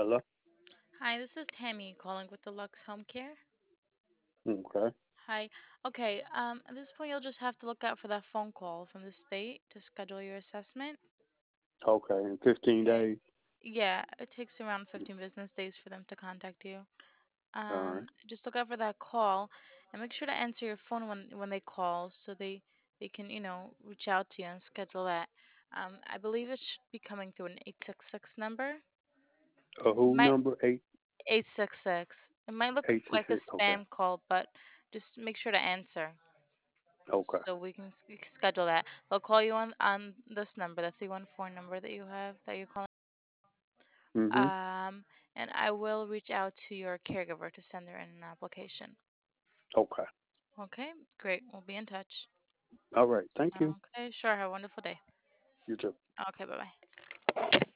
Hello. Hi, this is Tammy calling with the Lux Home Care. Okay. Hi. Okay, at this point, you'll just have to look out for that phone call from the state to schedule your assessment. Okay. In 15 Okay. days. Yeah, it takes around 15 business days for them to contact you. All right. Just look out for that call and make sure to answer your phone when they call so they can, reach out to you and schedule that. I believe it should be coming through an 866 number. Who Might number? 866. It might look like a 866. Okay. spam call, but just make sure to answer Okay. so we can schedule that. They'll call you on this number, the 314 number that you have that you're calling. Mhm. Um, and I will reach out to your caregiver to send her in an application. Okay. Okay, great. We'll be in touch. All right. Thank you. Okay, sure. Have a wonderful day. You too. Okay, bye bye.